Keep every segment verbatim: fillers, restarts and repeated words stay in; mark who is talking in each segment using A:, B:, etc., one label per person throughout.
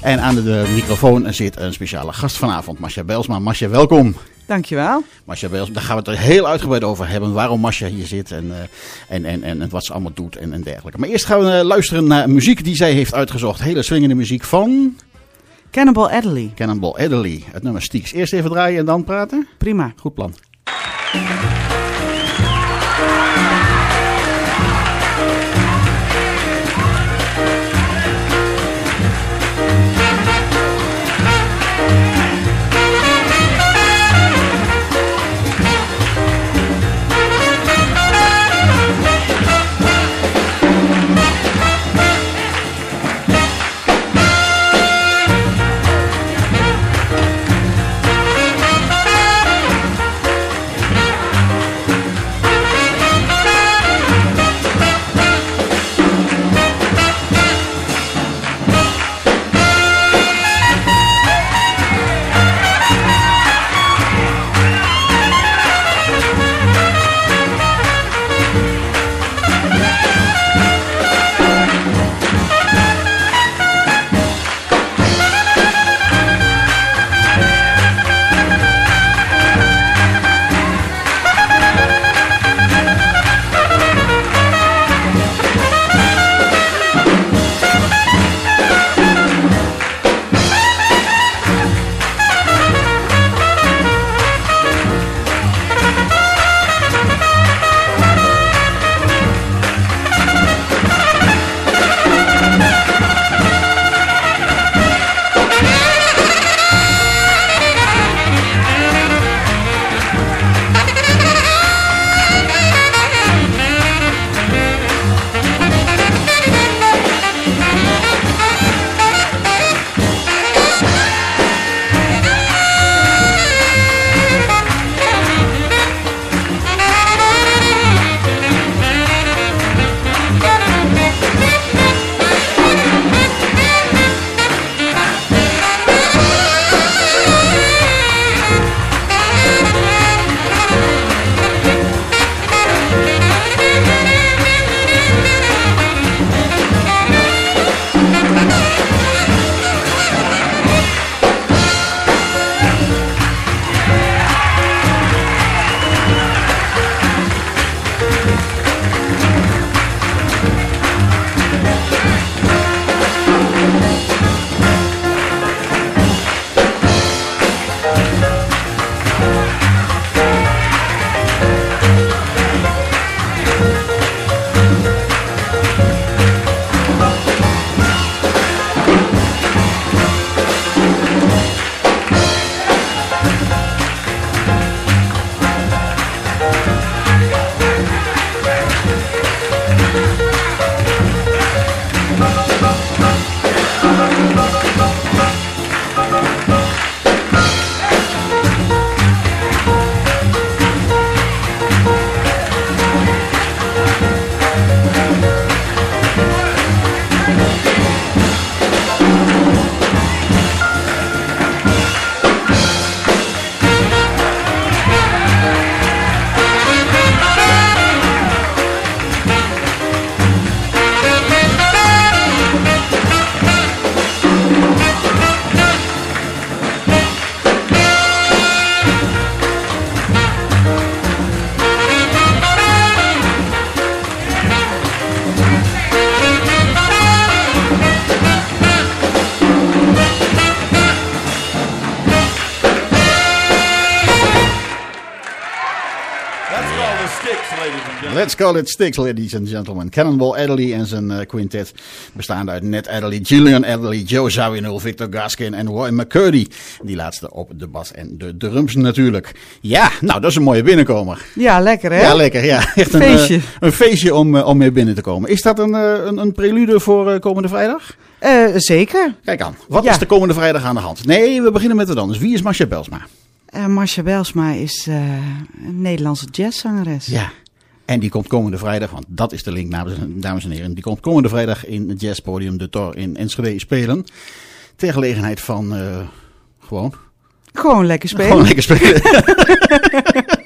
A: En aan de, de microfoon zit een speciale gast vanavond, Masha Bijlsma. Masha, welkom.
B: Dankjewel.
A: Masha Bijlsma, daar gaan we het er heel uitgebreid over hebben. Waarom Masha hier zit en, uh, en, en, en, en wat ze allemaal doet en, en dergelijke. Maar eerst gaan we uh, luisteren naar muziek die zij heeft uitgezocht. Hele swingende muziek van...
B: Cannonball Adderley.
A: Cannonball Adderley. Het nummer Styx. Eerst even draaien en dan praten?
B: Prima.
A: Goed plan. Let's call it Styx, ladies and gentlemen. Cannonball Adderley en zijn uh, quintet bestaande uit Ned Adderley, Gillian Adderley, Joe Zawinul, Victor Gaskin en Roy McCurdy. Die laatste op de bas en de drums natuurlijk. Ja, nou dat is een mooie binnenkomer.
B: Ja, lekker hè?
A: Ja, lekker. Ja. Echt een
B: feestje.
A: Uh, een feestje om, uh, om mee binnen te komen. Is dat een, uh, een, een prelude voor uh, komende vrijdag?
B: Uh, zeker.
A: Kijk aan. Wat
B: ja.
A: is de komende vrijdag aan de hand? Nee, we beginnen met wat anders. Wie is Masha Bijlsma?
B: Uh, Masha Bijlsma is uh, een Nederlandse jazzzangeres.
A: Ja. En die komt komende vrijdag, want dat is de link, dames en heren. Die komt komende vrijdag in het jazzpodium De Tor in Enschede spelen. Ter gelegenheid van uh, gewoon...
B: Gewoon lekker spelen.
A: Gewoon lekker spelen.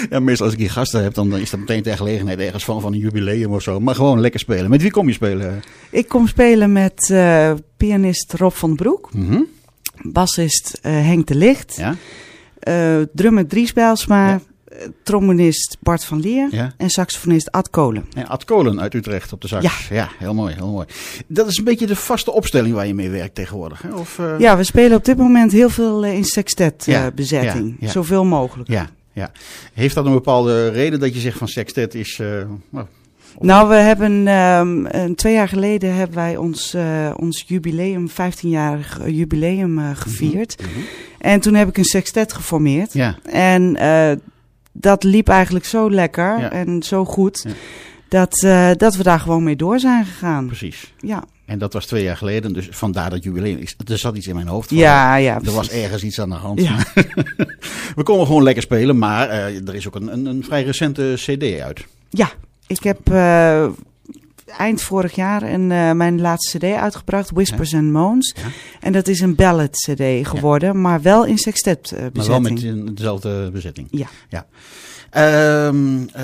A: Ja, meestal als ik hier gasten heb, dan is dat meteen ter gelegenheid ergens van, van een jubileum of zo. Maar gewoon lekker spelen. Met wie kom je spelen?
B: Ik kom spelen met uh, pianist Rob van den Broek.
A: Mm-hmm.
B: Bassist uh, Henk de Licht.
A: Ja.
B: Uh, drummer Dries Bijlsma. Ja. Trombonist Bart van Leer.
A: Ja.
B: En saxofonist Ad Kolen.
A: En Ad Kolen uit Utrecht op de sax.
B: Ja.
A: Ja, heel mooi, heel mooi. Dat is een beetje de vaste opstelling waar je mee werkt tegenwoordig. Hè? Of, uh...
B: Ja, we spelen op dit moment heel veel uh, in sextet uh, ja. bezetting. Ja. Ja. Zoveel mogelijk.
A: Ja. Ja. Heeft dat een bepaalde reden dat je zegt van sextet is... Uh, nou,
B: nou, we hebben um, een, twee jaar geleden hebben wij ons, uh, ons jubileum, vijftienjarig jubileum uh, gevierd. Mm-hmm. En toen heb ik een sextet geformeerd.
A: Ja.
B: En uh, dat liep eigenlijk zo lekker ja. en zo goed, ja. dat, uh, dat we daar gewoon mee door zijn gegaan.
A: Precies.
B: Ja.
A: En dat was twee jaar geleden, dus vandaar dat jubileum. Er zat iets in mijn hoofd van.
B: Ja, ja.
A: Er was ergens iets aan de hand.
B: Ja.
A: We konden gewoon lekker spelen, maar uh, er is ook een, een, een vrij recente cd uit.
B: Ja, ik heb uh, eind vorig jaar een, uh, mijn laatste cd uitgebracht, Whispers ja. and Moans. Ja. En dat is een ballad cd geworden, ja. maar wel in sextet uh, bezetting.
A: Maar wel met dezelfde bezetting.
B: Ja.
A: ja. Um, uh,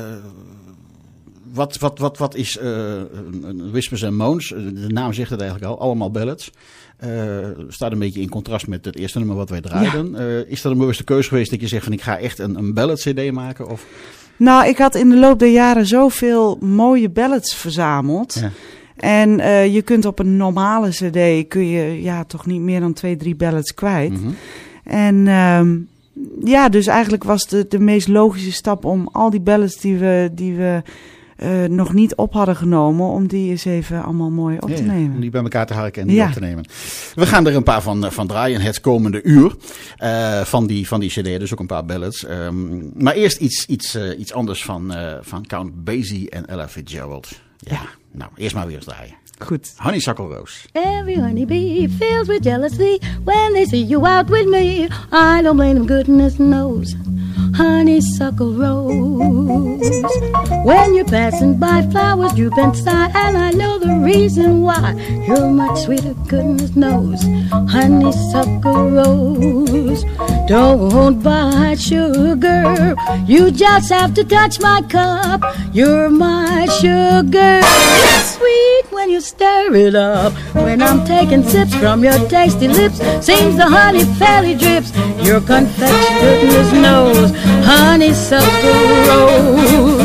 A: wat, wat, wat, wat is uh, Whispers and Moans? De naam zegt het eigenlijk al, allemaal ballads. Uh, staat een beetje in contrast met het eerste nummer wat wij draaiden. Ja. Uh, is dat een bewuste keuze geweest dat je zegt van ik ga echt een, een ballad cd maken? Of...
B: Nou, ik had in de loop der jaren zoveel mooie ballads verzameld. Ja. En uh, je kunt op een normale cd kun je ja toch niet meer dan twee, drie ballads kwijt. Mm-hmm. En um, ja, dus eigenlijk was de, de meest logische stap om al die ballads die we, die we uh, nog niet op hadden genomen, om die eens even allemaal mooi op
A: ja,
B: te nemen.
A: Om die bij elkaar te harken en die ja. op te nemen. We gaan er een paar van, van draaien het komende uur uh, van, die, van die cd, dus ook een paar ballads. Um, maar eerst iets, iets, uh, iets anders van, uh, van Count Basie en Ella Fitzgerald. Ja, ja. Nou, eerst maar weer eens draaien.
B: Goed.
A: Honeysuckle Rose.
C: Every honeybee feels with jealousy when they see you out with me. I don't blame them, goodness knows. Honeysuckle rose. When you're passing by, flowers droop inside, and I know the reason why. You're much sweeter, goodness knows. Honeysuckle rose. Don't buy sugar, you just have to touch my cup. You're my sugar. It's sweet when you stir it up. When I'm taking sips from your tasty lips, seems the honey fairly drips. Your confection, goodness knows. Honeysuckle rose.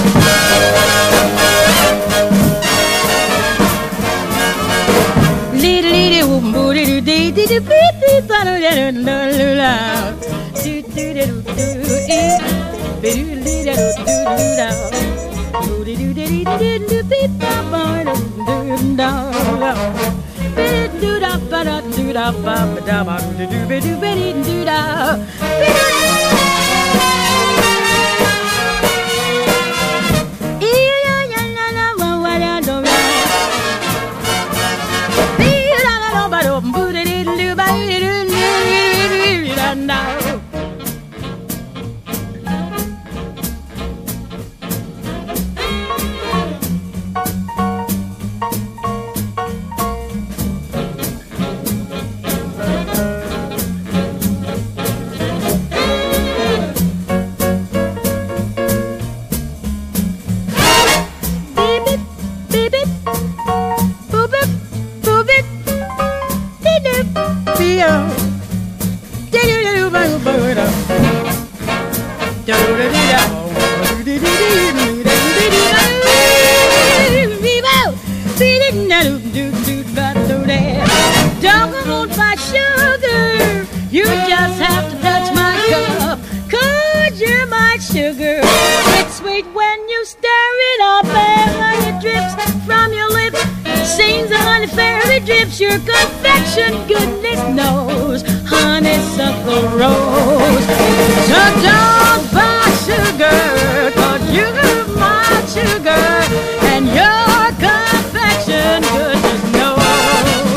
C: Your confection, goodness knows, honeysuckle rose. So don't buy sugar, 'cause you're my sugar, and your confection, goodness knows,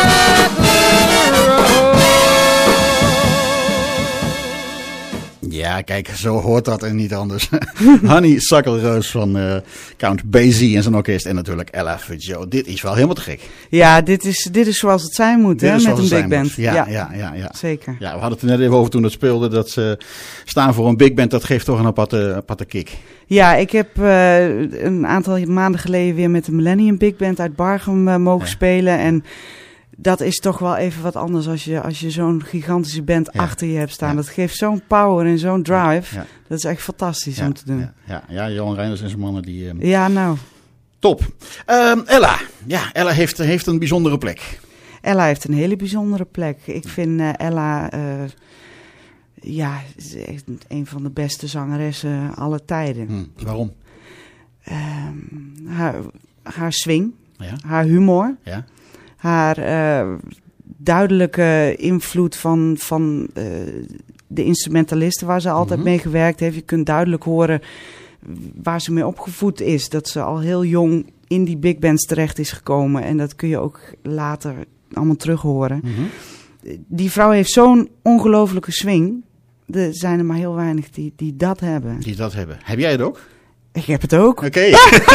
C: honeysuckle rose.
A: Ja, Ja, kijk, zo hoort dat en niet anders. Honeysuckle Rose van uh, Count Basie en zijn orkest. En natuurlijk Ella Fitzgerald. Dit is wel helemaal te gek.
B: Ja, dit is, dit is zoals het zijn moet, hè, met een big band.
A: Ja, ja, ja, ja, ja.
B: Zeker.
A: Ja, we hadden het er net even over toen het speelde. Dat ze staan voor een big band, dat geeft toch een aparte, aparte kick.
B: Ja, ik heb uh, een aantal maanden geleden weer met de Millennium Big Band uit Bargem uh, mogen ja. spelen. En dat is toch wel even wat anders als je, als je zo'n gigantische band ja. achter je hebt staan. Ja. Dat geeft zo'n power en zo'n drive. Ja. Dat is echt fantastisch
A: ja.
B: om te doen.
A: Ja, ja. ja Johan Reinders en zijn mannen die... Um...
B: Ja, nou.
A: Top. Um, Ella. Ja, Ella heeft, heeft een bijzondere plek.
B: Ella heeft een hele bijzondere plek. Ik vind uh, Ella... Uh, ja, is echt een van de beste zangeressen aller tijden.
A: Hmm. Waarom?
B: Um, haar, haar swing.
A: Ja.
B: Haar humor.
A: Ja.
B: Haar uh, duidelijke invloed van, van uh, de instrumentalisten waar ze altijd mm-hmm. mee gewerkt heeft. Je kunt duidelijk horen waar ze mee opgevoed is. Dat ze al heel jong in die big bands terecht is gekomen. En dat kun je ook later allemaal terug horen. Mm-hmm. Die vrouw heeft zo'n ongelofelijke swing. Er zijn er maar heel weinig die, die dat hebben.
A: Die dat hebben. Heb jij het ook?
B: Ik heb het ook.
A: Oké. Okay.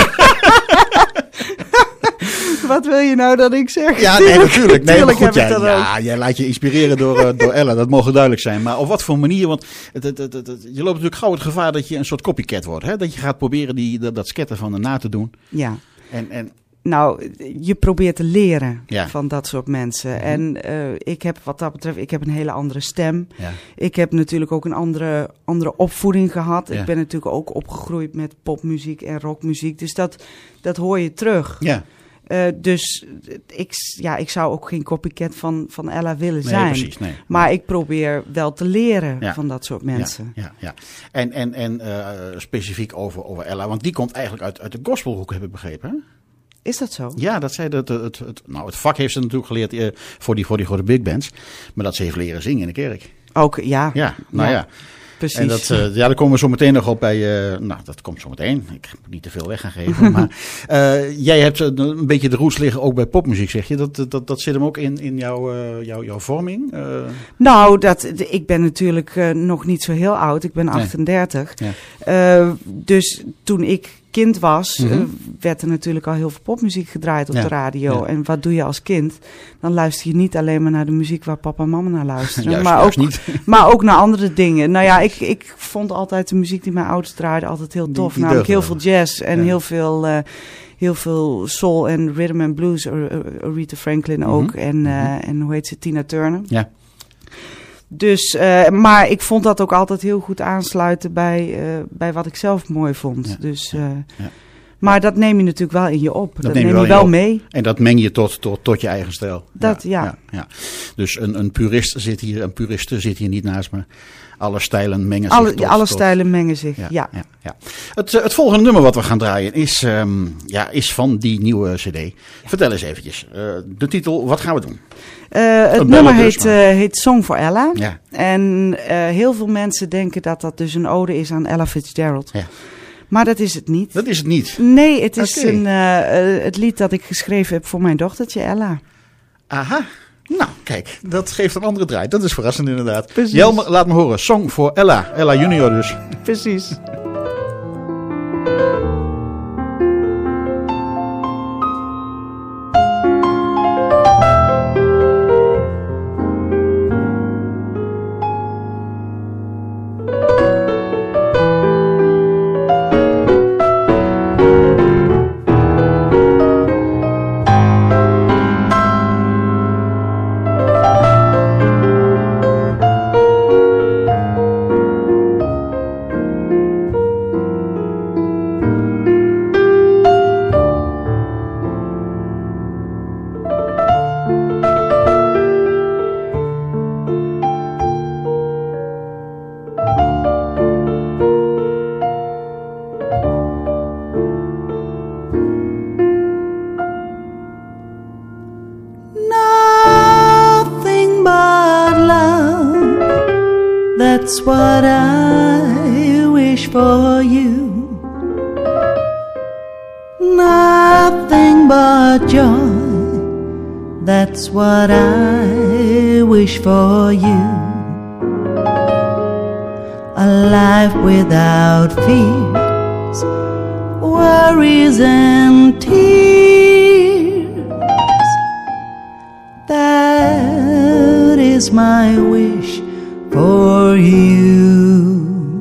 B: Wat wil je nou dat ik zeg?
A: Ja, nee, natuurlijk. Nee, maar goed,
B: jij,
A: ja, jij laat je inspireren door, uh, door Ella. Dat mogen duidelijk zijn. Maar op wat voor manier? Want het, het, het, het, je loopt natuurlijk gauw het gevaar dat je een soort copycat wordt. Hè? Dat je gaat proberen die, dat, dat sketten van de na te doen.
B: Ja.
A: En, en...
B: Nou, je probeert te leren
A: ja. van
B: dat soort mensen. Mm-hmm. En uh, ik heb wat dat betreft, ik heb een hele andere stem.
A: Ja.
B: Ik heb natuurlijk ook een andere, andere opvoeding gehad.
A: Ja.
B: Ik ben natuurlijk ook opgegroeid met popmuziek en rockmuziek. Dus dat, dat hoor je terug.
A: Ja.
B: Uh, dus ik, ja, ik zou ook geen copycat van, van Ella willen zijn.
A: Nee, precies, nee.
B: Maar ik probeer wel te leren
A: ja.
B: van dat soort mensen.
A: Ja, ja, ja. En, en, en uh, specifiek over, over Ella, want die komt eigenlijk uit, uit de gospelhoek, heb ik begrepen, hè?
B: Is dat zo?
A: Ja, dat zei het, het, het, het, nou, het vak heeft ze natuurlijk geleerd uh, voor, die, voor die grote big bands. Maar dat ze heeft leren zingen in de kerk.
B: Ook, ja.
A: Ja, nou ja. ja.
B: Precies.
A: En dat, uh, ja, daar komen we zo meteen nog op bij, uh, nou dat komt zo meteen. Ik moet niet te veel weg gaan geven. Maar uh, jij hebt uh, een beetje de roots liggen ook bij popmuziek, zeg je. Dat, dat, dat zit hem ook in, in jouw, uh, jouw, jouw vorming? Uh...
B: Nou, dat, ik ben natuurlijk uh, nog niet zo heel oud. Ik ben achtendertig.
A: Nee. Ja.
B: Uh, dus toen ik kind was,
A: mm-hmm.
B: uh, werd er natuurlijk al heel veel popmuziek gedraaid op
A: ja.
B: de radio.
A: Ja.
B: En wat doe je als kind? Dan luister je niet alleen maar naar de muziek waar papa en mama naar luisteren.
A: Juist,
B: maar,
A: juist
B: ook,
A: niet.
B: maar ook naar andere dingen. Nou ja, ik, ik vond altijd de muziek die mijn ouders draaiden altijd heel tof. Die, die namelijk heel veel jazz en ja. heel veel... Uh, Heel veel soul en rhythm and blues. Aretha Franklin ook. Mm-hmm. En, uh, mm-hmm. en hoe heet ze? Tina Turner.
A: Ja.
B: Dus, uh, maar ik vond dat ook altijd heel goed aansluiten bij, uh, bij wat ik zelf mooi vond.
A: Ja.
B: Dus, uh,
A: ja.
B: Maar dat neem je natuurlijk wel in je op. Dat, dat neem je
A: wel,
B: je wel
A: op.
B: mee.
A: En dat meng je tot, tot, tot je eigen stijl.
B: Dat, ja.
A: ja. ja, ja. Dus een, een purist zit hier, een puriste zit hier niet naast me. Alle stijlen mengen zich.
B: Alle,
A: tot,
B: alle
A: tot...
B: stijlen mengen zich, ja. ja.
A: ja, ja. Het, het volgende nummer wat we gaan draaien is, um, ja, is van die nieuwe cd. Ja. Vertel eens eventjes. Uh, de titel, wat gaan we doen?
B: Uh, het nummer heet, uh, heet Song for Ella.
A: Ja.
B: En uh, heel veel mensen denken dat dat dus een ode is aan Ella Fitzgerald.
A: Ja.
B: Maar dat is het niet.
A: Dat is het niet?
B: Nee, het is
A: okay.
B: een, uh, uh, het lied dat ik geschreven heb voor mijn dochtertje Ella.
A: Aha. Nou, kijk, dat geeft een andere draai. Dat is verrassend inderdaad.
B: Precies.
A: Jelmer, laat me horen. Song voor Ella. Ella Junior dus.
B: Precies. That's what I wish for you. Nothing but joy. That's what I wish for you. A
D: a life without fears, worries and tears. That is my wish for you.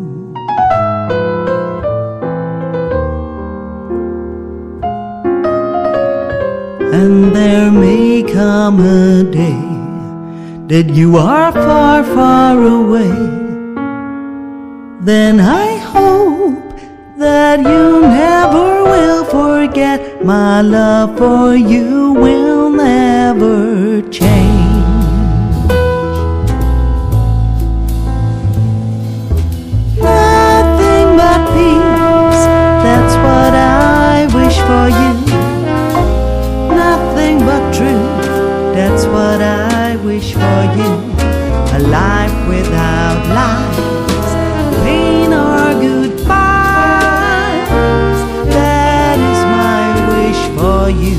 D: And there may come a day that you are far, far away. Then I hope that you never will forget my love for you will never change. Nothing but peace, that's what I wish for you. Nothing but truth, that's what I wish for you. A life without lies, pain or goodbyes. That is my wish for you.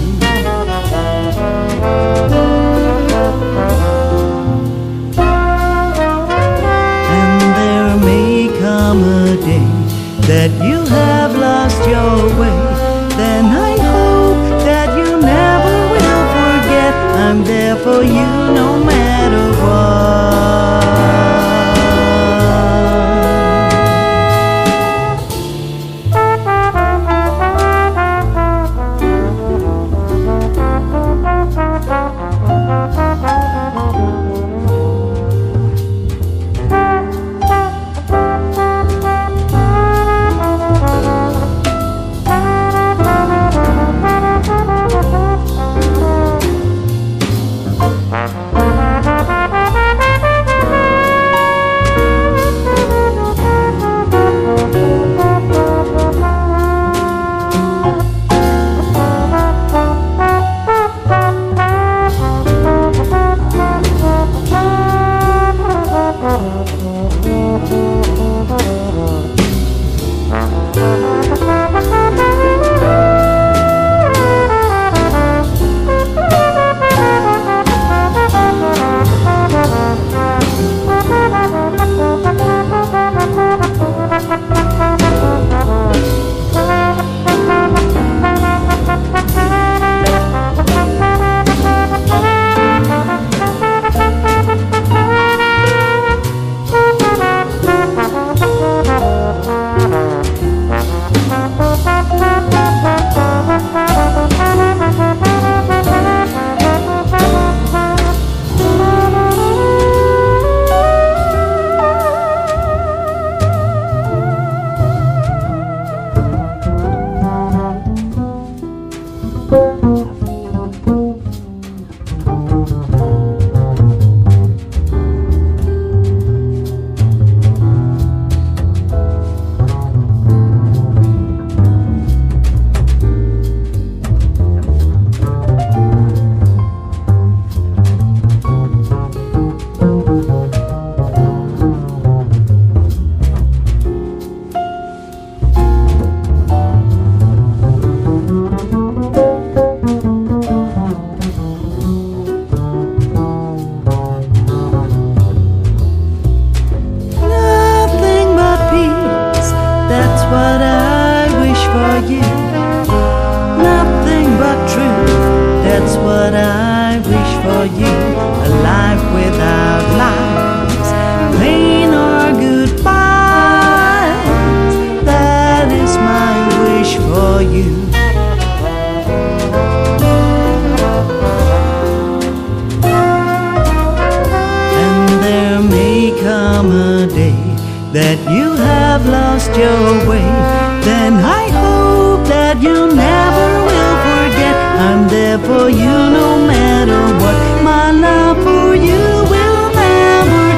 D: And there may come a day that you have lost your way. Then I hope that you never will forget I'm there for you no matter what. That you have lost your way, then I hope that you never will forget I'm there for you no matter what. My love for you will never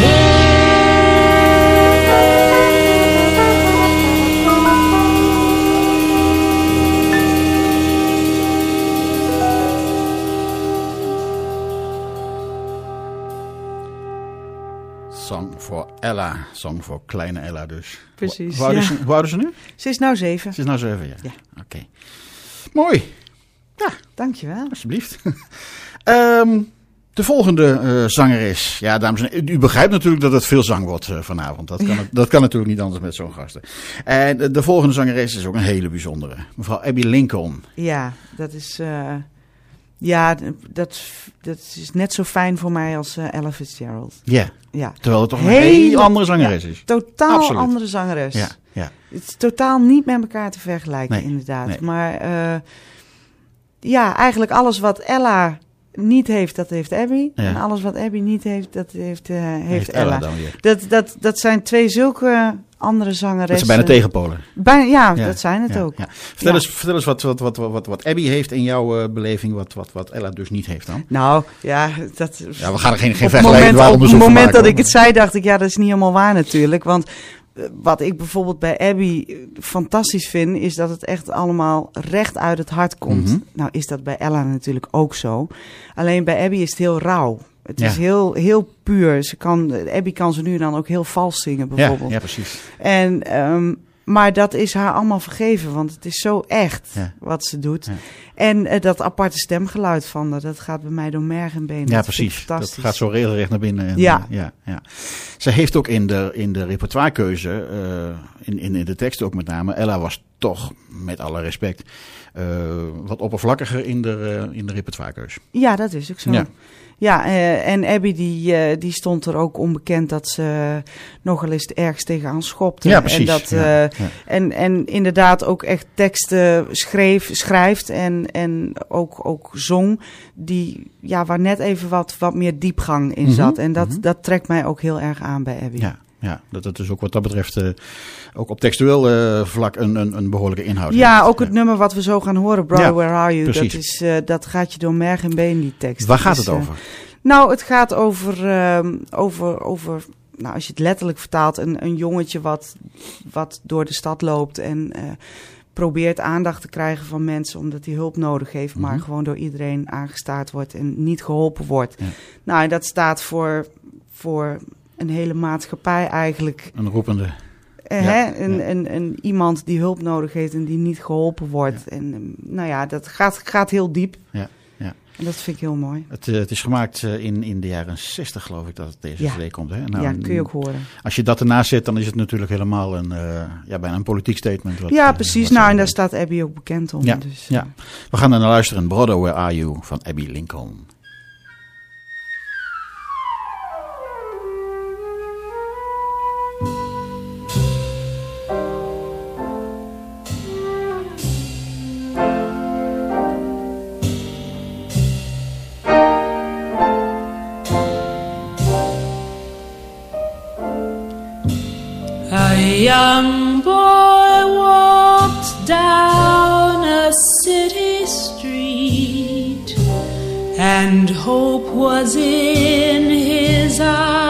A: Song voor Ella. Song voor kleine Ella dus.
B: Precies,
A: Hoe oud is,
B: ja.
A: hoe oud is ze nu?
B: Ze is nou zeven.
A: Ze is nou zeven, ja.
B: Ja.
A: Oké. Okay. Mooi. Ja.
B: Dankjewel.
A: Alsjeblieft. um, De volgende uh, zangeres. Ja, dames en heren, u begrijpt natuurlijk dat het veel zang wordt uh, vanavond. Dat kan, ja. dat kan natuurlijk niet anders met zo'n gasten. En de, de volgende zangeres is ook een hele bijzondere. Mevrouw Abbey Lincoln.
B: Ja, dat is... Uh, ja, dat, dat is net zo fijn voor mij als uh, Ella Fitzgerald.
A: Yeah.
B: Ja,
A: terwijl het toch een hele andere zangeres
B: ja,
A: is.
B: Totaal
A: Absoluut.
B: andere zangeres.
A: Ja, ja.
B: Het is totaal niet met elkaar te vergelijken, nee, inderdaad. Nee. Maar uh, ja, eigenlijk alles wat Ella niet heeft, dat heeft Abbey. Ja. En alles wat Abbey niet heeft, dat heeft, uh, heeft, heeft Ella. Ella dan weer. Dat, dat, dat zijn twee zulke andere zangeressen.
A: Dat zijn bijna tegenpolen.
B: Bijna, ja, ja, dat zijn het
A: ja,
B: ook.
A: Ja. Vertel, ja. eens, vertel eens wat, wat, wat, wat, wat Abbey heeft in jouw uh, beleving, wat, wat, wat Ella dus niet heeft dan.
B: Nou, ja, dat...
A: Ja, we gaan er geen, geen vergelijking onderzoek
B: van maken. Op het moment
A: maken,
B: dat ik het zei, dacht ik, ja, dat is niet helemaal waar natuurlijk. Want wat ik bijvoorbeeld bij Abbey fantastisch vind, is dat het echt allemaal recht uit het hart komt. Mm-hmm. Nou is dat bij Ella natuurlijk ook zo. Alleen bij Abbey is het heel rauw. Het ja. is heel, heel puur. Ze kan, Abbey kan ze nu en dan ook heel vals zingen bijvoorbeeld.
A: Ja, ja precies.
B: En, um, maar dat is haar allemaal vergeven, want het is zo echt ja. wat ze doet. Ja. En uh, dat aparte stemgeluid van haar, dat gaat bij mij door merg en been.
A: Ja,
B: dat
A: precies. Dat gaat zo regelrecht naar binnen. En,
B: ja.
A: Uh, ja, ja. Ze heeft ook in de, in de repertoirekeuze, uh, in, in, in de tekst ook met name, Ella was toch, met alle respect, uh, wat oppervlakkiger in de, uh, in de repertoirekeuze.
B: Ja, dat is ook zo. Ja. Ja, uh, en Abbey die, uh, die stond er ook onbekend dat ze nogal eens ergens tegenaan schopte.
A: Ja, precies.
B: En, dat, uh, ja, ja. En, en inderdaad ook echt teksten schreef, schrijft en, en ook, ook zong die, ja, waar net even wat, wat meer diepgang in zat. Mm-hmm. En dat, mm-hmm. dat trekt mij ook heel erg aan bij Abbey.
A: Ja. Ja, dat het dus ook wat dat betreft uh, ook op textueel uh, vlak een, een, een behoorlijke inhoud
B: ja,
A: heeft.
B: ook het
A: ja.
B: nummer wat we zo gaan horen, Brother,
A: ja,
B: Where Are You?
A: Precies.
B: Dat, is, uh, dat gaat je door merg en been, die tekst.
A: Waar gaat
B: dus,
A: het over?
B: Uh, nou, het gaat over, uh, over, over nou, als je het letterlijk vertaalt, een, een jongetje wat, wat door de stad loopt en uh, probeert aandacht te krijgen van mensen omdat hij hulp nodig heeft, mm-hmm. maar gewoon door iedereen aangestaard wordt en niet geholpen wordt. Ja. Nou, en dat staat voor... voor een hele maatschappij eigenlijk.
A: Een roepende.
B: Uh, ja, hè? Een, ja. een, een, iemand die hulp nodig heeft en die niet geholpen wordt. Ja. En um, nou ja, dat gaat, gaat heel diep.
A: Ja, ja.
B: En dat vind ik heel mooi.
A: Het, uh, het is gemaakt uh, in, in de jaren zestig, geloof ik, dat het deze
B: ja.
A: C D komt. Hè? Nou,
B: ja, kun je ook horen.
A: Als je dat ernaast zet, dan is het natuurlijk helemaal een, uh, ja, bijna een politiek statement. Wat,
B: ja, precies.
A: Uh,
B: nou, en daar staat Abbey ook bekend om.
A: Ja,
B: dus,
A: ja. Uh. We gaan er naar luisteren. Brother, Where Are You? Van Abbey Lincoln.
E: A young boy walked down a city street, and hope was in his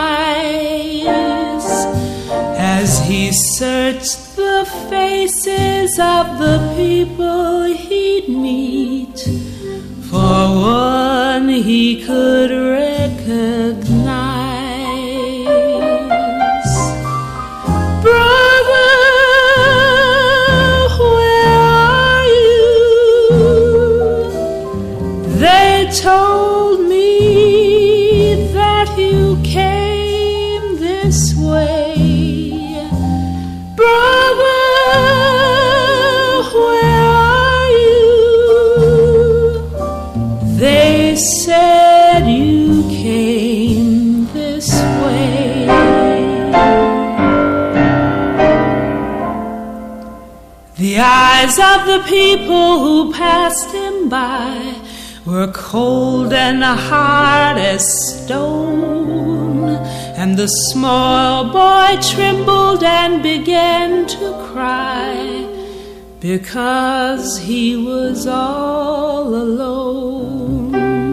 E: eyes as he searched the faces of the people he'd meet. For one he could recognize. Told me that you came this way, brother, where are you? They said you came this way. The eyes of the people who passed him by were cold and hard as stone, and the small boy trembled and began to cry because he was all alone.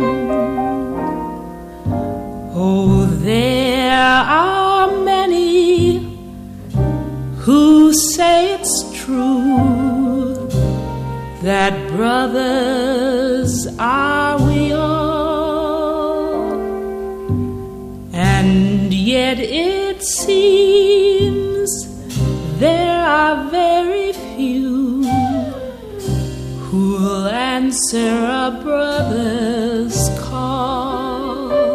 E: Oh, there are many who say it's true that brothers are we all, and yet it seems there are very few who'll answer a brother's call.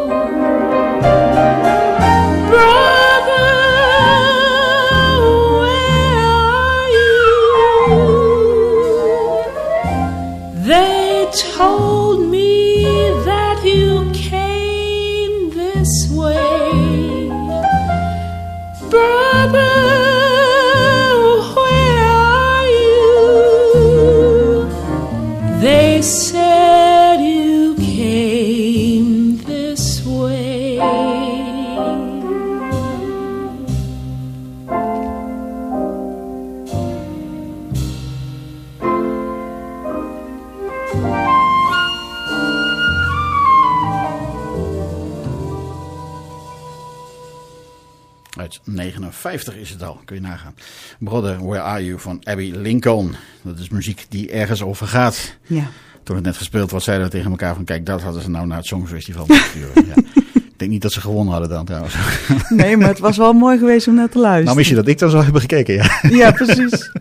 A: uit negenenvijftig is het al, kun je nagaan. Brother, Where Are You van Abbey Lincoln. Dat is muziek die ergens over gaat.
B: Ja.
A: Toen het net gespeeld was, zeiden we tegen elkaar van kijk, dat hadden ze nou naar het Songfestival moeten sturen. Ja. Ik denk niet dat ze gewonnen hadden dan trouwens.
B: Nee, maar het was wel mooi geweest om naar te luisteren.
A: Nou, mis je dat ik dan zou hebben gekeken, ja.
B: Ja, precies.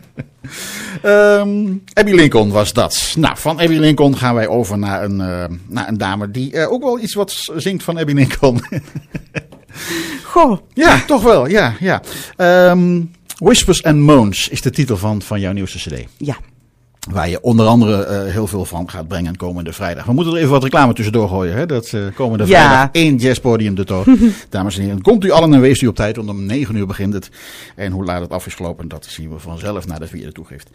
A: um, Abbey Lincoln was dat. Nou, van Abbey Lincoln gaan wij over naar een, uh, naar een dame die uh, ook wel iets wat zingt van Abbey Lincoln.
B: Goh.
A: Ja, toch wel, ja. ja. Um, Whispers and Moans is de titel van, van jouw nieuwste cd.
B: Ja.
A: Waar je onder andere uh, heel veel van gaat brengen komende vrijdag. We moeten er even wat reclame tussendoor gooien. Hè? Dat uh, komende
B: ja.
A: vrijdag één jazzpodium de toon. Dames en heren, komt u allen en wees u op tijd. Want om negen uur begint het. En hoe laat het af is gelopen, dat zien we vanzelf nadat wie je de toegeeft.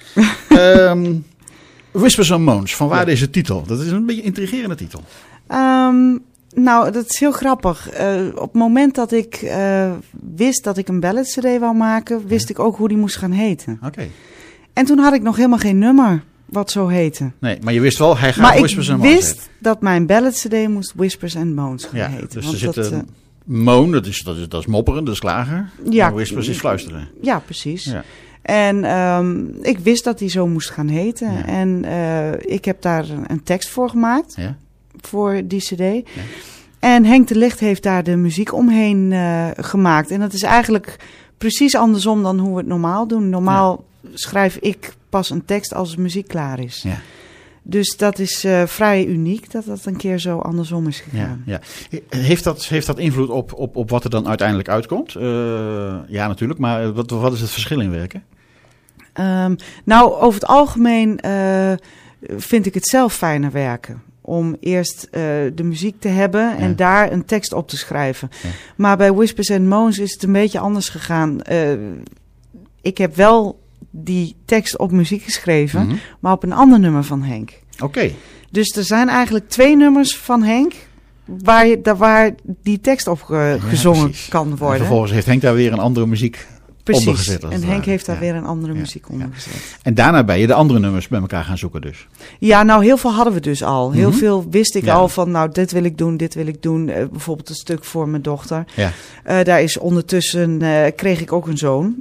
A: um, Whispers and Moans, van waar ja. deze titel? Dat is een beetje een intrigerende titel.
B: Um, nou, dat is heel grappig. Uh, op het moment dat ik uh, wist dat ik een ballad cd wou maken, wist ja. ik ook hoe die moest gaan heten.
A: Oké. Okay.
B: En toen had ik nog helemaal geen nummer wat zo heette.
A: Nee, maar je wist wel, hij gaat
B: maar
A: Whispers and Moans
B: Maar ik wist
A: heten.
B: dat mijn ballad cd moest Whispers and Moans gaan
A: ja,
B: heten.
A: Dus
B: want
A: er zit
B: dat,
A: een
B: uh,
A: moan, dat is, dat, is, dat is mopperen, dat is klagen.
B: Ja,
A: en Whispers is fluisteren.
B: Ja, precies. Ja.
A: En
B: um, ik wist dat hij zo moest gaan heten. Ja. En uh, ik heb daar een tekst voor gemaakt,
A: ja.
B: voor die cd. Ja.
A: En
B: Henk de Licht heeft daar de muziek omheen uh, gemaakt. En dat is eigenlijk precies andersom dan hoe we het normaal doen. Normaal ja. schrijf ik pas een tekst als de muziek klaar is.
A: Ja.
B: Dus dat is uh, vrij uniek dat dat een keer zo andersom is gegaan.
A: Ja, ja. Heeft, dat, heeft dat invloed op, op, op wat er dan uiteindelijk uitkomt? Uh, ja, natuurlijk. Maar wat, wat is het verschil in werken?
B: Um, nou, over het algemeen uh, vind ik het zelf fijner werken. Om eerst uh, de muziek te hebben ja. en daar een tekst op te schrijven. Ja. Maar bij Whispers and Moans is het een beetje anders gegaan. Uh, ik heb wel die tekst op muziek geschreven, mm-hmm. maar op een ander nummer van Henk.
A: Oké. Okay.
B: Dus er zijn eigenlijk twee nummers van Henk waar, je, daar, waar die tekst op ge, ja, gezongen precies. kan worden. En
A: vervolgens heeft Henk daar weer een andere muziek
B: precies.
A: ondergezet.
B: En Henk waar. heeft daar ja. weer een andere ja. muziek ondergezet. Ja.
A: En daarna ben je de andere nummers bij elkaar gaan zoeken dus?
B: Ja, nou heel veel hadden we dus al. Heel mm-hmm. veel wist ik
A: ja.
B: al van, nou dit wil ik doen, dit wil ik doen. Uh, bijvoorbeeld een stuk voor mijn dochter.
A: Ja.
B: Uh, daar is ondertussen, uh, kreeg ik ook een zoon.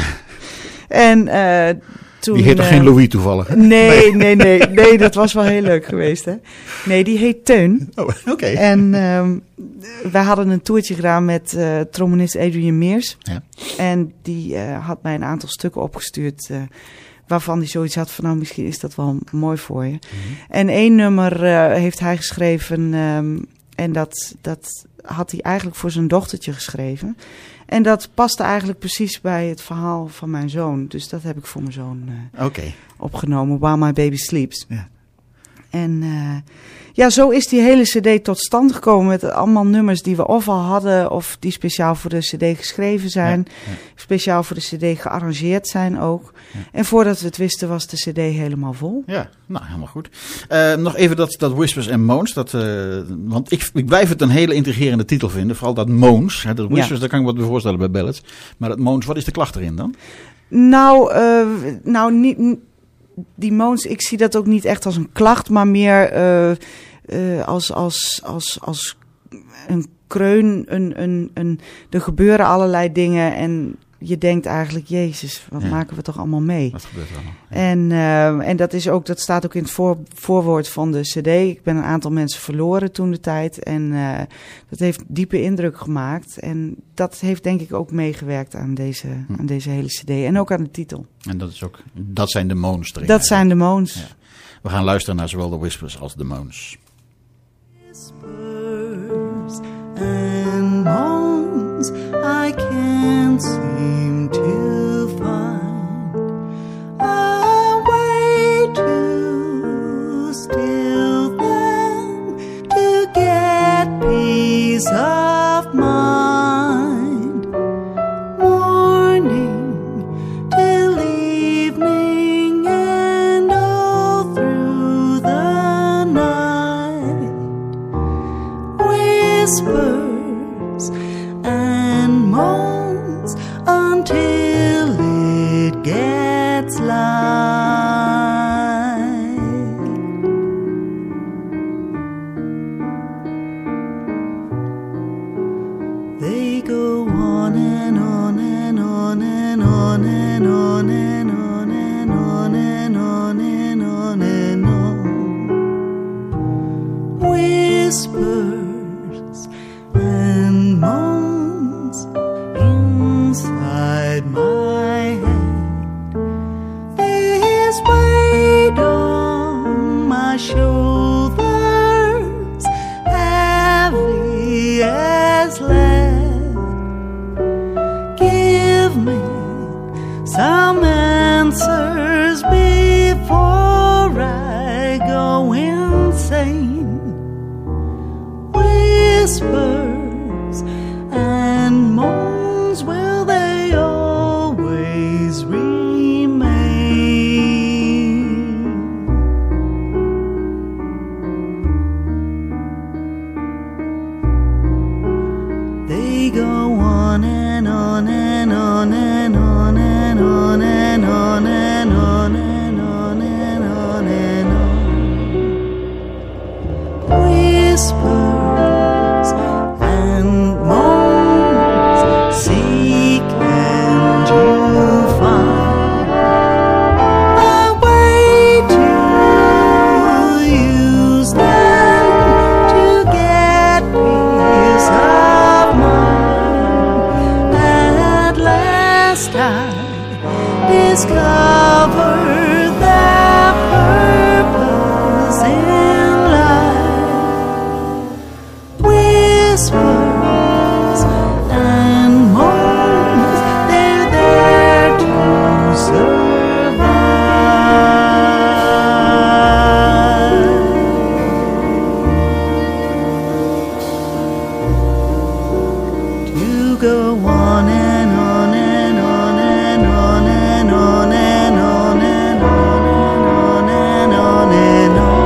B: En uh, toen...
A: Die heet toch uh, geen Louis toevallig?
B: Nee, nee, nee, nee, dat was wel heel leuk geweest, hè. Nee, die heet Teun.
A: Oh, oké. Okay.
B: En um, wij hadden een toertje gedaan met uh, trombonist Adrian Meers.
A: Ja.
B: En die uh, had mij een aantal stukken opgestuurd, uh, waarvan hij zoiets had van, nou, misschien is dat wel mooi voor je. Mm-hmm. En één nummer uh, heeft hij geschreven, um, en dat, dat had hij eigenlijk voor zijn dochtertje geschreven. En dat paste eigenlijk precies bij het verhaal van mijn zoon. Dus dat heb ik voor mijn zoon uh,
A: okay.
B: opgenomen. While My Baby Sleeps.
A: Ja.
B: En uh, ja, zo is die hele cd tot stand gekomen. Met allemaal nummers die we of al hadden. Of die speciaal voor de cd geschreven zijn. Ja, ja. Speciaal voor de cd gearrangeerd zijn ook. Ja. En voordat we het wisten was de cd helemaal vol.
A: Ja, nou helemaal goed. Uh, nog even dat, dat Whispers and Moans. Dat, uh, want ik, ik blijf het een hele intrigerende titel vinden. Vooral dat Moans. Hè, dat Whispers, ja. daar kan ik me wat bij voorstellen bij ballads. Maar dat Moans, wat is de klacht erin dan?
B: Nou, uh, nou niet... Die moans, ik zie dat ook niet echt als een klacht, maar meer uh, uh, als, als, als, als een kreun. Een, een, een, er gebeuren allerlei dingen en je denkt eigenlijk, Jezus, wat ja. maken we toch allemaal mee?
A: Wat gebeurt er allemaal? Ja.
B: En, uh, en dat, is ook, dat staat ook in het voor, voorwoord van de cd. Ik ben een aantal mensen verloren toen de tijd. En uh, dat heeft diepe indruk gemaakt. En dat heeft denk ik ook meegewerkt aan deze, hm. aan deze hele cd. En ook aan de titel.
A: En dat, is ook, dat zijn de moans erin.
B: Dat zijn de moans.
A: Ja. We gaan luisteren naar zowel de Whispers als de moans.
D: Whispers and moans, I can't seem to find a way to still them, to get peace of mind. Morning till evening and all through the night. Whispers and moans until it gets light. They go on and on whispers and moans, will they always remain? They go on and on and on and on and on and on and on and on and on and on. Whispers and moans, seek and you find a way to use them to get peace of mind. At last I discovered their purpose in life. Whispers and moans, they're there to survive. To go on and on and on and on and on and on and on and on and on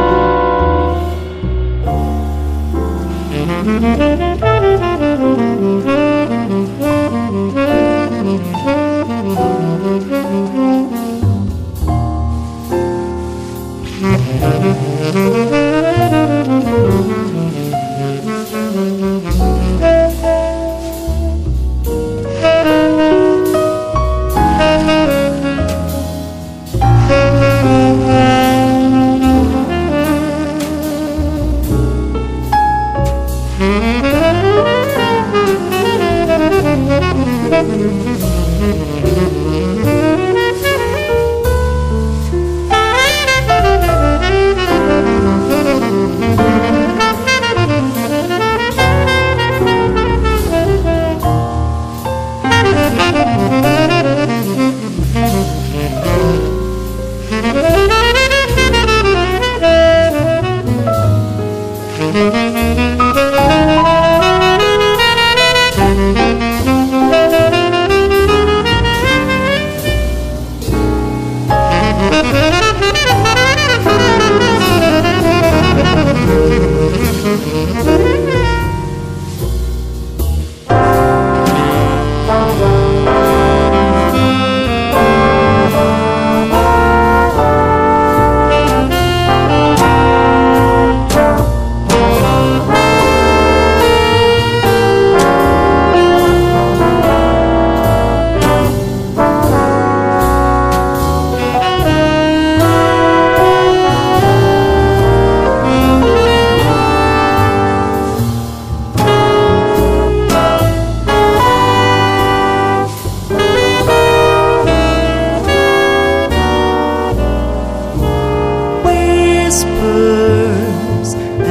D: whispers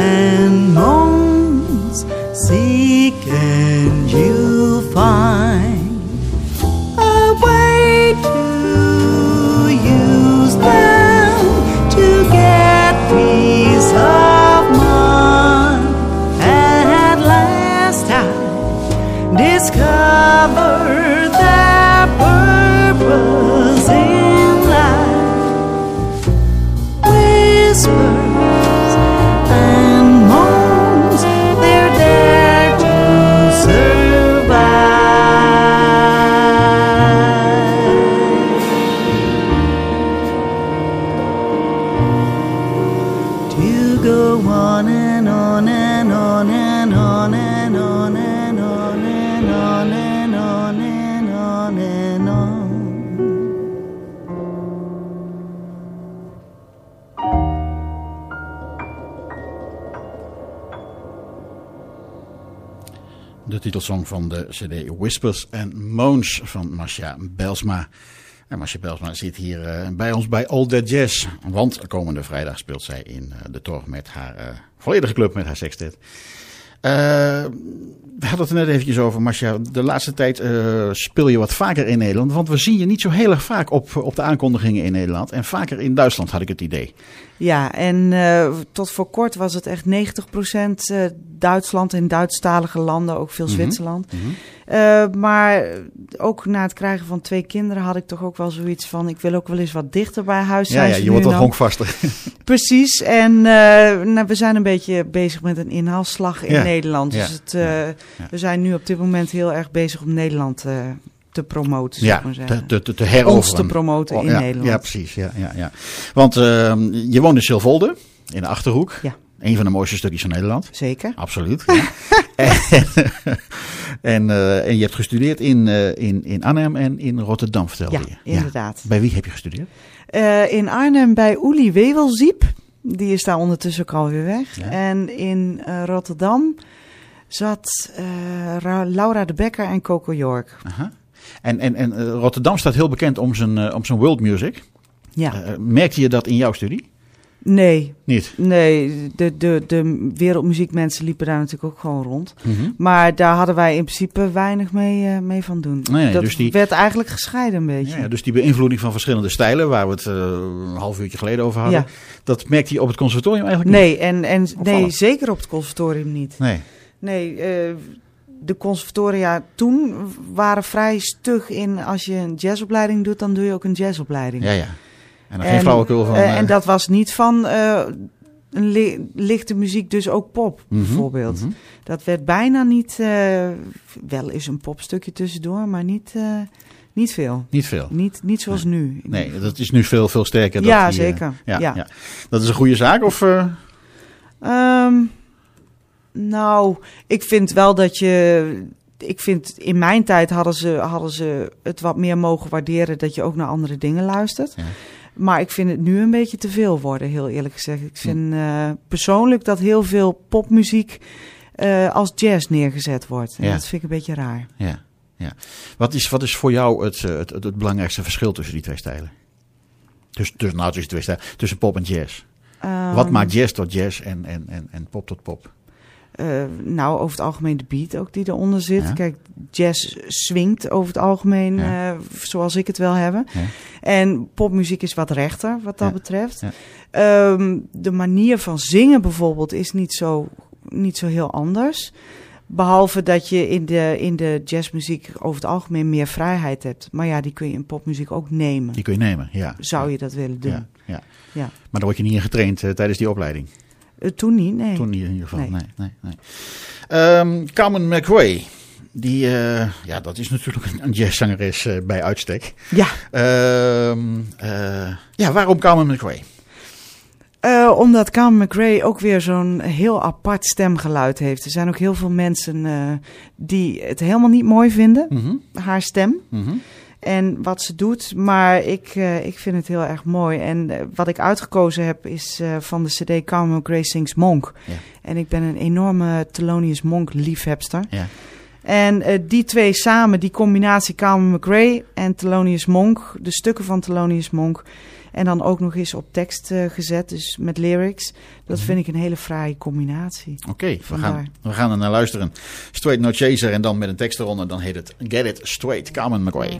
D: and moans, seek and you find a way to use them to get peace of mind. At last I discovered their purpose in life. Whispers and moans, they're there to survive. To go on and on and on and on and on and on and on and on and on and on.
A: De titelsong van de cd Whispers and Moans van Marcia Belsma. En Marcia Belsma zit hier uh, bij ons bij All That Jazz. Want komende vrijdag speelt zij in uh, de Torg met haar uh, volledige club, met haar sextet. we hadden het er net eventjes over, Marcia. De laatste tijd uh, speel je wat vaker in Nederland. Want we zien je niet zo heel erg vaak op, op de aankondigingen in Nederland. En vaker in Duitsland, had ik het idee.
B: Ja, en uh, tot voor kort was het echt negentig procent uh, Duitsland en Duitsstalige landen, ook veel Zwitserland. Mm-hmm. Uh, maar ook na het krijgen van twee kinderen had ik toch ook wel zoiets van, ik wil ook wel eens wat dichter bij huis zijn.
A: Ja, ja je wordt wat honkvaster.
B: Precies, en uh, nou, we zijn een beetje bezig met een inhaalslag in ja. Nederland. Dus ja. het, uh, ja. Ja. we zijn nu op dit moment heel erg bezig om Nederland uh, te promoten,
A: ja,
B: zeg maar zeggen.
A: Te, te, te heroveren.
B: Ons te promoten
A: oh,
B: in
A: ja,
B: Nederland.
A: Ja, precies. Ja, ja, ja. Want uh, je woont in Silvolde, in de Achterhoek.
B: Ja.
A: Een van de mooiste stukjes van Nederland.
B: Zeker.
A: Absoluut. Ja. en, en, uh, en je hebt gestudeerd in, uh, in, in Arnhem en in Rotterdam, vertelde
B: ja,
A: je.
B: Inderdaad.
A: Ja. Bij wie heb je gestudeerd?
B: Uh, in Arnhem bij Uli Wevelziep. Die is daar ondertussen ook alweer weg. Ja. En in uh, Rotterdam zat uh, Laura de Bekker en Coco York.
A: Aha. En, en, en uh, Rotterdam staat heel bekend om zijn, uh, om zijn world music.
B: Ja.
A: Uh, merkte je dat in jouw studie?
B: Nee.
A: Niet?
B: Nee, de, de, de wereldmuziekmensen liepen daar natuurlijk ook gewoon rond.
A: Mm-hmm.
B: Maar daar hadden wij in principe weinig mee, uh, mee van doen.
A: Nee,
B: dat
A: dus die,
B: werd eigenlijk gescheiden een beetje.
A: Ja, ja, dus die beïnvloeding van verschillende stijlen, waar we het uh, een half uurtje geleden over hadden, ja. dat merkte je op het conservatorium eigenlijk
B: nee,
A: niet?
B: En, en, nee, zeker op het conservatorium niet.
A: Nee.
B: Nee, uh, de conservatoria toen waren vrij stug in, als je een jazzopleiding doet, dan doe je ook een jazzopleiding.
A: Ja, ja. En dan geen flauwekul van... Uh,
B: uh, en dat was niet van uh, een li- lichte muziek, dus ook pop,
A: mm-hmm,
B: bijvoorbeeld.
A: Mm-hmm.
B: Dat werd bijna niet... Uh, wel eens een popstukje tussendoor, maar niet, uh, niet veel.
A: Niet veel?
B: Niet, niet zoals
A: nee.
B: nu.
A: Nee, dat is nu veel, veel sterker.
B: Ja,
A: dat die,
B: zeker.
A: Uh, ja,
B: ja.
A: Ja. Dat is een goede zaak, of... Uh...
B: Um, nou, ik vind wel dat je... Ik vind, in mijn tijd hadden ze, hadden ze het wat meer mogen waarderen dat je ook naar andere dingen luistert. Ja. Maar ik vind het nu een beetje te veel worden, heel eerlijk gezegd. Ik vind uh, persoonlijk dat heel veel popmuziek uh, als jazz neergezet wordt. En ja. dat vind ik een beetje raar.
A: Ja, ja. Wat is, wat is voor jou het, het, het, het belangrijkste verschil tussen die twee stijlen? Tussen, tussen, nou, tussen, twee stijlen, tussen pop en jazz. Um, wat maakt jazz tot jazz en, en, en, en pop tot pop?
B: Uh, nou, over het algemeen de beat ook die eronder zit.
A: Ja.
B: Kijk, jazz swingt over het algemeen, ja. uh, zoals ik het wil hebben.
A: Ja.
B: En popmuziek is wat rechter, wat dat
A: ja.
B: betreft.
A: Ja.
B: Um, de manier van zingen bijvoorbeeld is niet zo, niet zo heel anders. Behalve dat je in de, in de jazzmuziek over het algemeen meer vrijheid hebt. Maar ja, die kun je in popmuziek ook nemen.
A: Die kun je nemen, ja.
B: Zou je dat willen doen.
A: Ja, ja.
B: Ja.
A: Maar daar word je niet in getraind uh, tijdens die opleiding?
B: Uh, toen niet, nee.
A: Toen niet in ieder geval, nee. nee, nee, nee. Um, Carmen McRae, die, uh, ja, dat is natuurlijk een jazzzangeres uh, bij uitstek.
B: Ja.
A: Um, uh, ja, waarom Carmen McRae?
B: Uh, omdat Carmen McRae ook weer zo'n heel apart stemgeluid heeft. Er zijn ook heel veel mensen uh, die het helemaal niet mooi vinden,
A: Mm-hmm.
B: haar stem.
A: Mm-hmm.
B: En wat ze doet, maar ik, uh, ik vind het heel erg mooi. En uh, wat ik uitgekozen heb is uh, van de cd Carmen McRae Sings Monk.
A: Ja.
B: En ik ben een enorme Thelonious Monk liefhebster.
A: Ja.
B: En uh, die twee samen, die combinatie Carmen McRae en Thelonious Monk, de stukken van Thelonious Monk, en dan ook nog eens op tekst uh, gezet, dus met lyrics. Dat vind ik een hele fraaie combinatie.
A: Oké, okay, we, gaan, we gaan er naar luisteren. Straight No Chaser en dan met een tekst eronder. Dan heet het Get It Straight, Carmen McRae.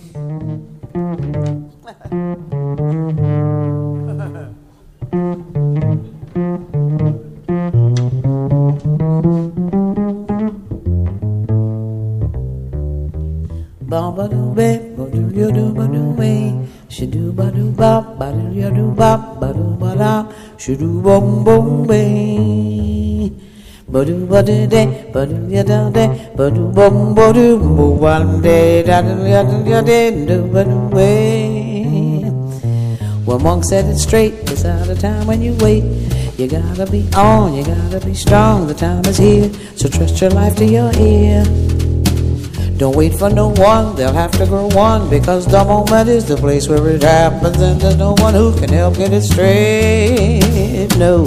F: Ba ba do be, ba do yo do ba do we, she do ba do ba, ba do yo do ba, ba do ba da, she do bom bom be. Ba do ba do de, ba do ya da de, ba do bom ba do bo one day, da do ya do ya de, do ba do we. Well, Monk said it straight, it's out of time when you wait. You gotta be on, you gotta be strong, the time is here, so trust your life to your ear. Don't wait for no one, they'll have to grow one, because the moment is the place where it happens, and there's no one who can help get it straight, no.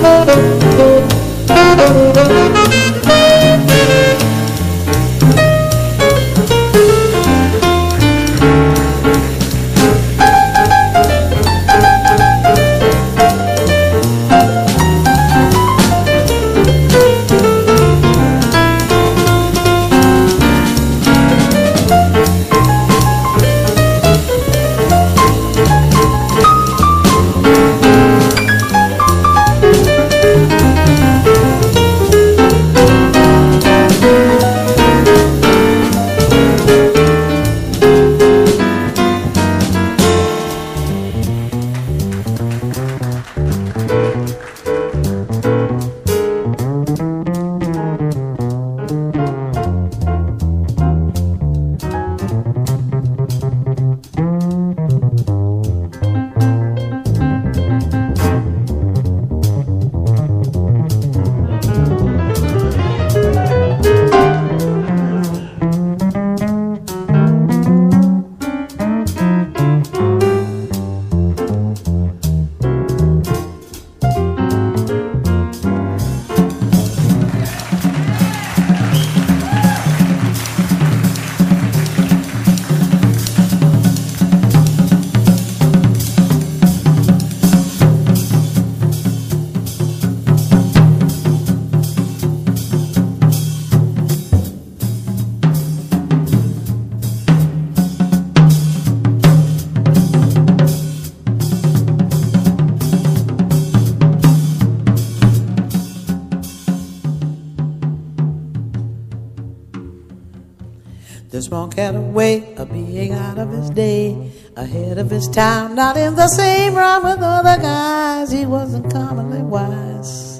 F: This monk had a way of being out of his day, ahead of his time, not in the same rhyme with other guys. He wasn't commonly wise.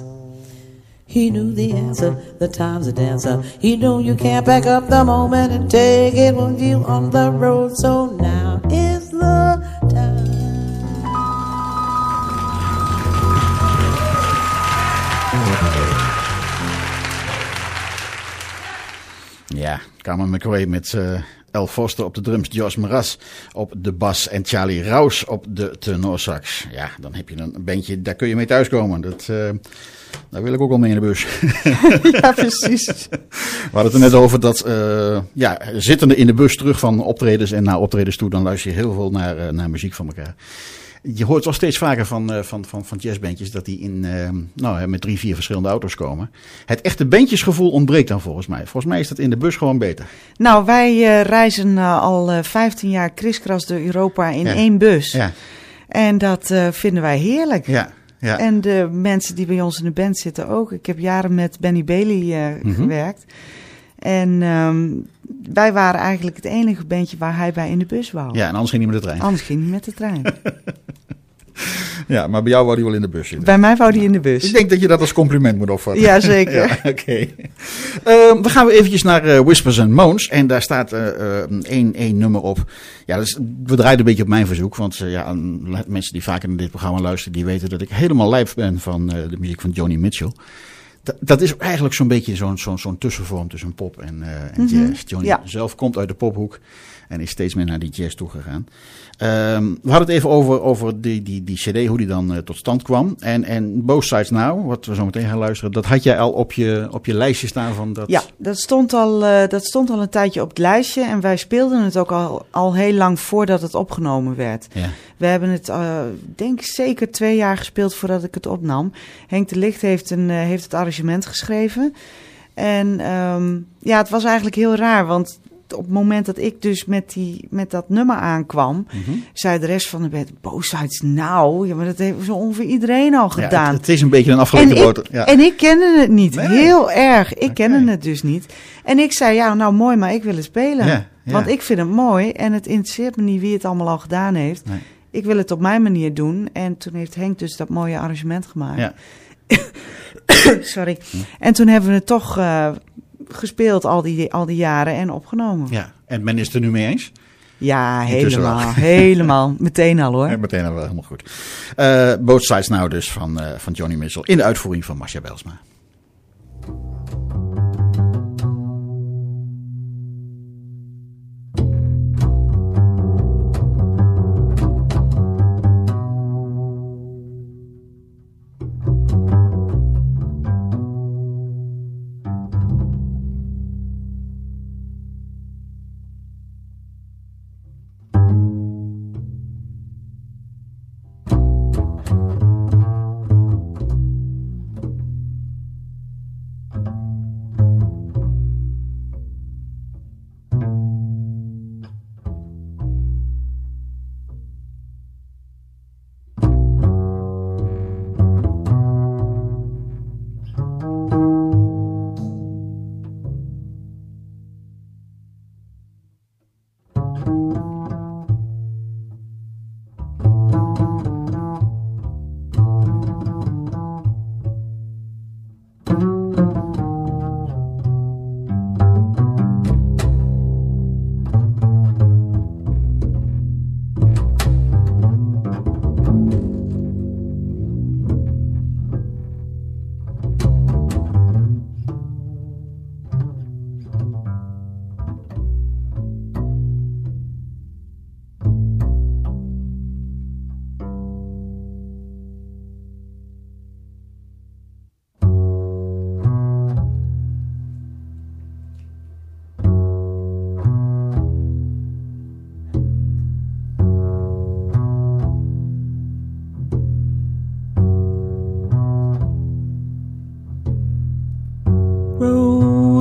F: He knew the answer, the time's a dancer. He knew you can't back up the moment and take it with you on the road. So now is the time.
A: Ja, Carmen McRae met uh, Al Foster op de drums, Josh Mraz op de bas en Charlie Rouse op de tenorsax. Ja, dan heb je een bandje, daar kun je mee thuiskomen. Dat, uh, daar wil ik ook wel mee in de bus.
B: Ja, precies.
A: We hadden het er net over dat, uh, ja, zittende in de bus terug van optredens en naar optredens toe, dan luister je heel veel naar, uh, naar muziek van elkaar. Je hoort wel steeds vaker van, uh, van, van, van jazzbandjes dat die in, uh, nou, met drie, vier verschillende auto's komen. Het echte bandjesgevoel ontbreekt dan volgens mij. Volgens mij is dat in de bus gewoon beter.
B: Nou, wij uh, reizen uh, al uh, vijftien jaar kriskras door Europa in
A: ja.
B: één bus.
A: Ja.
B: En dat uh, vinden wij heerlijk.
A: Ja. Ja.
B: En de mensen die bij ons in de band zitten ook. Ik heb jaren met Benny Bailey uh, mm-hmm. gewerkt. En um, wij waren eigenlijk het enige bandje waar hij bij in de bus wou.
A: Ja, en anders ging hij met de trein.
B: Anders ging hij met de trein.
A: Ja, maar bij jou wou hij wel in de bus zitten.
B: Bij mij wou hij in de bus.
A: Ik denk dat je dat als compliment moet opvatten.
B: Ja, zeker. Ja,
A: Oké. Okay. Uh, we gaan weer eventjes naar uh, Whispers and Moans. En daar staat uh, uh, één, één nummer op. Ja, dat is, we draaien een beetje op mijn verzoek. Want uh, ja, mensen die vaker naar dit programma luisteren, die weten dat ik helemaal lijf ben van uh, de muziek van Joni Mitchell. Dat, dat is eigenlijk zo'n beetje zo'n, zo'n, zo'n tussenvorm tussen pop en, uh, en mm-hmm. jazz. Joni ja. zelf komt uit de pophoek en is steeds meer naar die jazz toegegaan. Um, we hadden het even over, over die, die, die cd, hoe die dan uh, tot stand kwam. En, en Both Sides Now, wat we zo meteen gaan luisteren, dat had jij al op je, op je lijstje staan van dat...
B: Ja, dat stond, al, uh, dat stond al een tijdje op het lijstje. En wij speelden het ook al, al heel lang voordat het opgenomen werd. Ja. We hebben het, uh, denk ik, zeker twee jaar gespeeld voordat ik het opnam. Henk de Licht heeft, een, uh, heeft het arrangement geschreven. En um, ja, het was eigenlijk heel raar, want... op het moment dat ik dus met, die, met dat nummer aankwam, mm-hmm. zei de rest van de band, Both Sides Now. Ja, maar dat heeft zo ongeveer iedereen al gedaan. Ja,
A: het, het is een beetje een afgelegde boter. Ja.
B: En ik kende het niet. Nee. Heel erg. Ik okay. kende het dus niet. En ik zei, ja, nou mooi, maar ik wil het spelen. Ja, ja. Want ik vind het mooi en het interesseert me niet wie het allemaal al gedaan heeft. Nee. Ik wil het op mijn manier doen. En toen heeft Henk dus dat mooie arrangement gemaakt. Ja. Sorry. Hm. En toen hebben we het toch... Uh, gespeeld al die, al die jaren en opgenomen.
A: Ja, en men is het er nu mee eens?
B: Ja, helemaal. helemaal. Meteen al hoor.
A: Ja, meteen al wel, helemaal goed. Uh, Both Sides Now dus van, uh, van Joni Mitchell in de uitvoering van Marcia Belsma.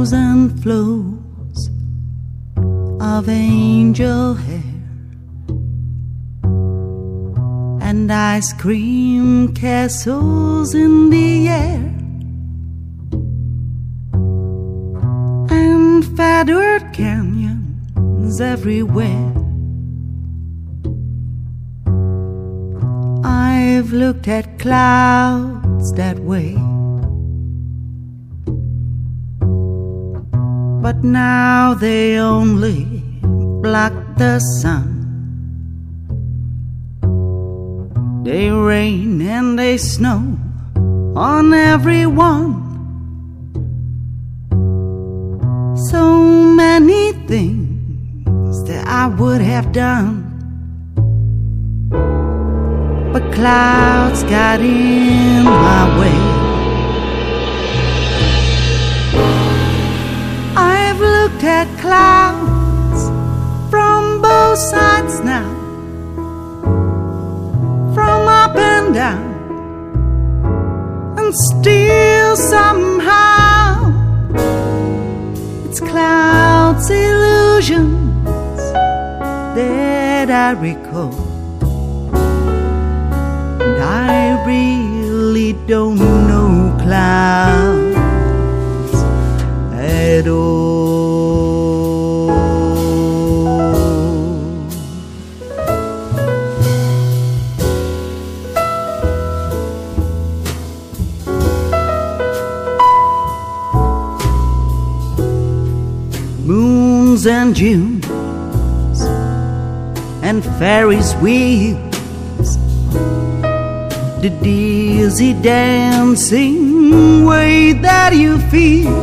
D: flows and flows of angel hair and ice cream castles in the air and feathered canyons everywhere. I've looked at clouds that way, but now they only block the sun. They rain and they snow on everyone. So many things that I would have done, but clouds got in my way. I've looked at clouds from both sides now, from up and down, and still somehow it's clouds' illusions that I recall. And I really don't know clouds at all. Moons and Junes and Ferris wheels, the dizzy dancing way that you feel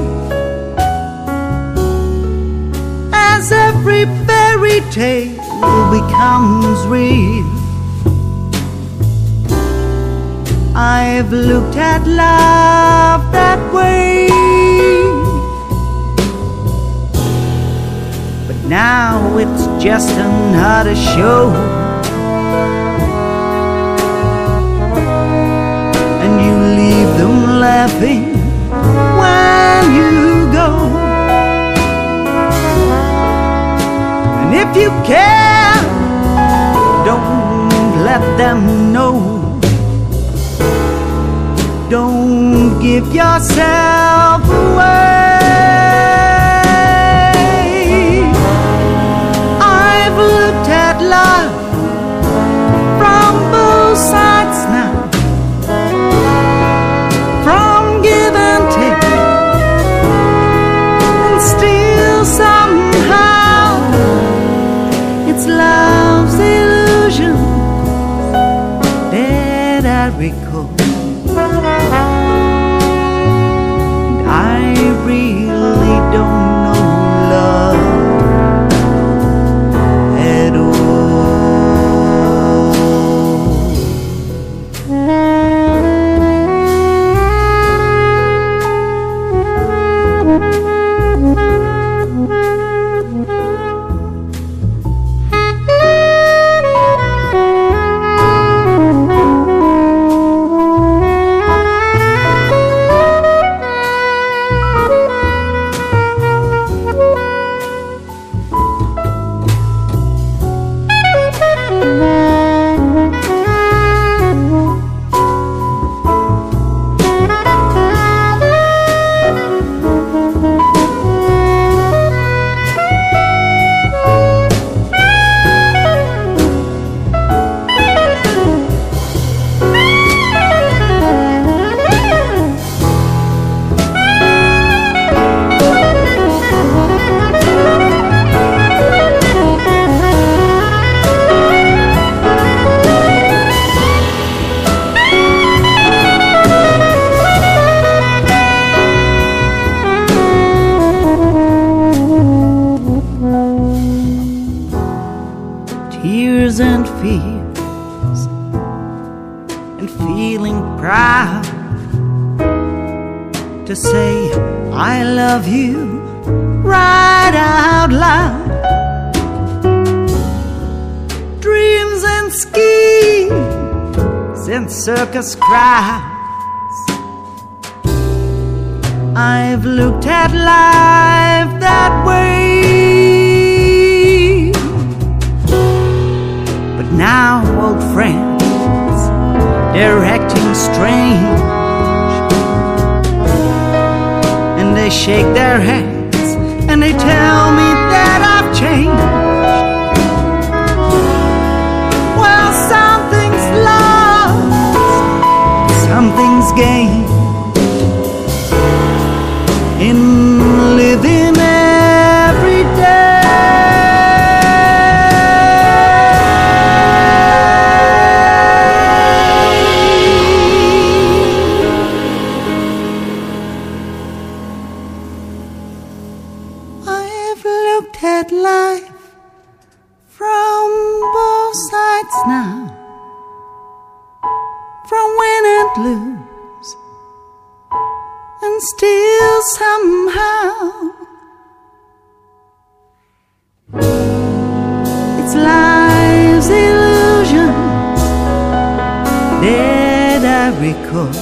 D: as every fairy tale becomes real. I've looked at love that way, but now it's just another show. And you leave them laughing when you go. And if you care, don't let them know. Don't give yourself away. I've looked at love from both sides now, from give and take, and still somehow it's love's illusion that I recall. And I really don't know love at tears and fears and feeling proud to say I love you right out loud. Dreams and schemes and circus crowds, I've looked at life that way. But now, old friends, they're acting strange, and they shake their heads and they tell me that I've changed. Well, something's lost, something's gained in living every day. I've looked at life from both sides now, from win and lose, and still somehow it's life's illusions that I recall.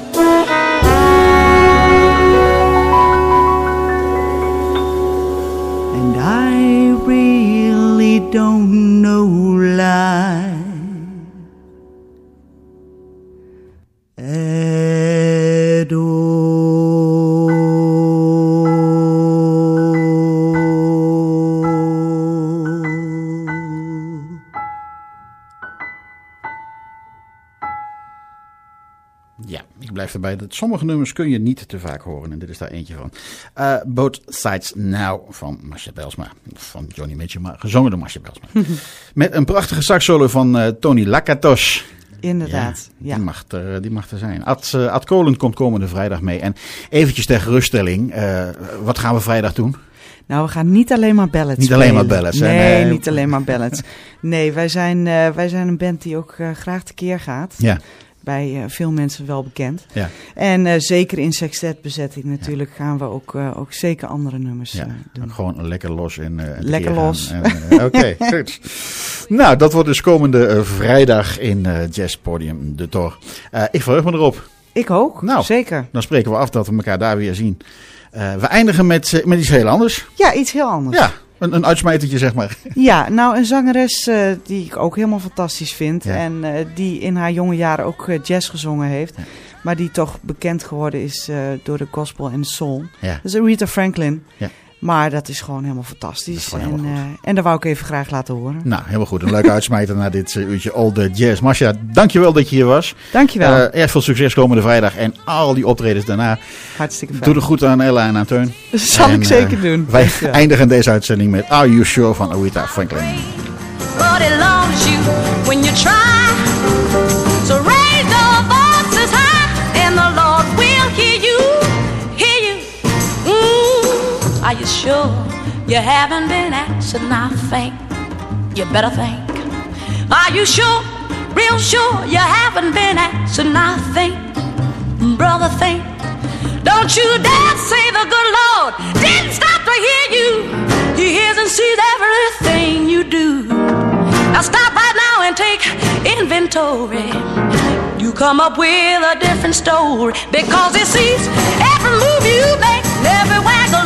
D: And I really don't know life at all.
A: Ja, ik blijf erbij dat sommige nummers kun je niet te vaak horen. En dit is daar eentje van. Uh, Both Sides Now van Marcia Belsma. Van Johnny Mitchell, maar gezongen door Marcia Belsma. Met een prachtige saxsolo van uh, Tony Lakatos.
B: Inderdaad,
A: ja.
B: ja.
A: Die, mag er, die mag er zijn. Ad, uh, Ad Kolen komt komende vrijdag mee. En eventjes ter geruststelling. Uh, wat gaan we vrijdag doen?
B: Nou, we gaan niet alleen maar ballads
A: Niet
B: spelen.
A: alleen maar ballads.
B: Nee,
A: nee,
B: niet alleen maar ballads. Nee, wij zijn, uh, wij zijn een band die ook uh, graag tekeer gaat.
A: Ja.
B: Bij uh, veel mensen wel bekend.
A: Ja.
B: En uh, zeker in sextet-bezetting natuurlijk gaan we ook, uh, ook zeker andere nummers
A: Ja,
B: uh, doen.
A: gewoon lekker los en uh,
B: Lekker los.
A: Uh, Oké, okay, goed. Nou, dat wordt dus komende uh, vrijdag in uh, Jazz Podium de Tor. Uh, ik verheug me erop.
B: Ik ook,
A: nou,
B: zeker.
A: Dan spreken we af dat we elkaar daar weer zien. Uh, we eindigen met, uh, met iets heel anders.
B: Ja, iets heel anders.
A: Ja, een, een uitsmijtertje zeg maar.
B: Ja, nou een zangeres uh, die ik ook helemaal fantastisch vind.
A: Ja.
B: En uh, die in haar jonge jaren ook uh, jazz gezongen heeft.
A: Ja.
B: Maar die toch bekend geworden is uh, door de gospel en de soul.
A: Ja.
B: Dat is Aretha Franklin.
A: Ja.
B: Maar dat is gewoon helemaal fantastisch.
A: Gewoon
B: en,
A: helemaal
B: uh, en dat wou ik even graag laten horen.
A: Nou, helemaal goed. Een leuke uitsmijter naar dit uh, uurtje All the Jazz. Marcia, dankjewel dat je hier was.
B: Dankjewel.
A: Uh, erg veel succes komende vrijdag en al die optredens daarna.
B: Hartstikke fijn.
A: Doe de groeten aan Ella en aan Teun.
B: Dat zal
A: en,
B: ik zeker
A: uh,
B: doen.
A: Wij eindigen deze uitzending met Are You Sure van Aretha Franklin.
G: But it loves you when you try. So raise your voices high and the Lord will hear you, hear you. Mm, are you sure you haven't been asking? I think you better think. Are you sure, real sure you haven't been asking? I think, brother, think. Don't you dare say the good Lord didn't stop to hear you. He hears and sees everything you do. Now stop right now and take inventory. You come up with a different story, because he sees every move you make, every waggle